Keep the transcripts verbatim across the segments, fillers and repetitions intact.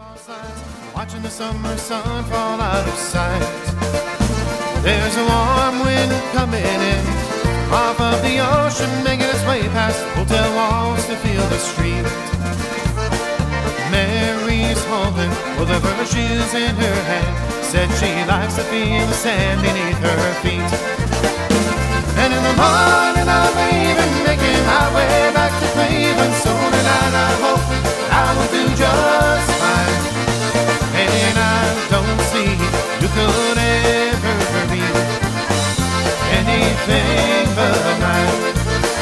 Watching the summer sun fall out of sight. There's a warm wind coming in off of the ocean, making its way past hotel walls to feel the street. Mary's holding all the virtues in her hand, said she likes to feel the sand beneath her feet. And in the morning I'll be even making my way back to Cleveland. So tonight I hope I will do just fine. And I don't see you could ever be anything but mine.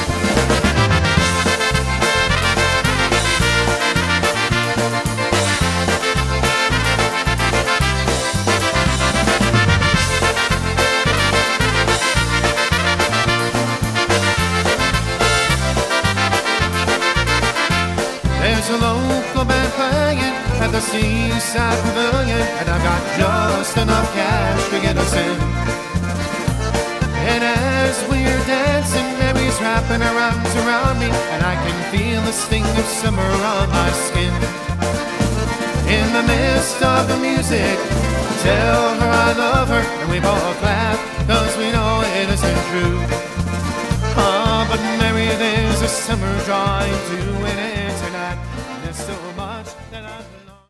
There's a local band playing at the Seaside Pavilion, and I've got just enough cash to get us in. And as we're dancing, Mary's wrapping her arms around me, and I can feel the sting of summer on my skin. In the midst of the music, I tell her I love her, and we both laugh, cause we know it isn't true. Oh, but Mary, there's a summer drawing too.